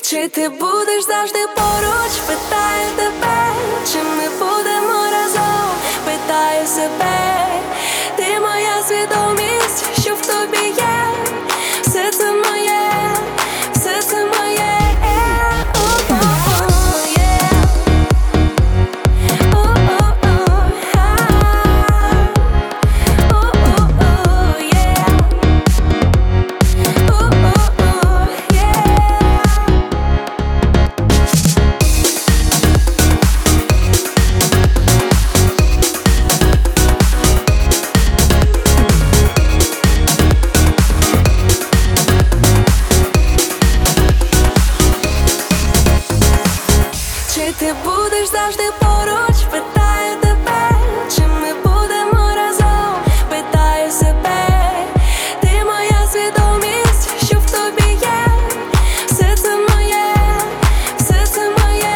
Чи ти будеш завжди поруч? Питаю тебе, чи ми будемо разом? Питаю себе, ти моя свідомість, що в тобі є. Все це моє, все це моє. Чи ти будеш завжди поруч? Питаю тебе, чи ми будемо разом? Питаю себе, ти моя свідомість, що в тобі є. Все це моє, все це моє.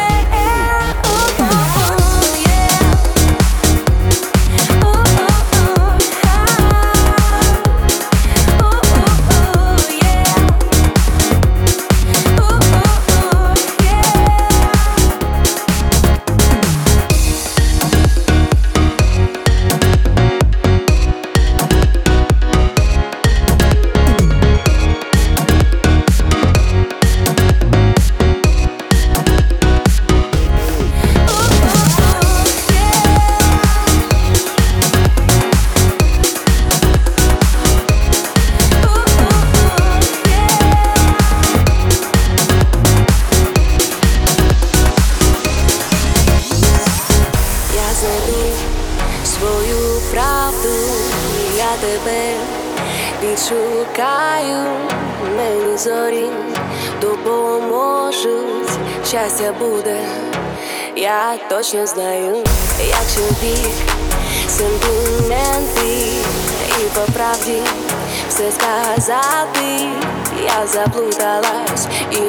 Свою правду я тебе відшукаю, мені зорі допоможуть, щастя буде, я точно знаю. Якщо бік сентименти і по правді все сказати, я заплуталась і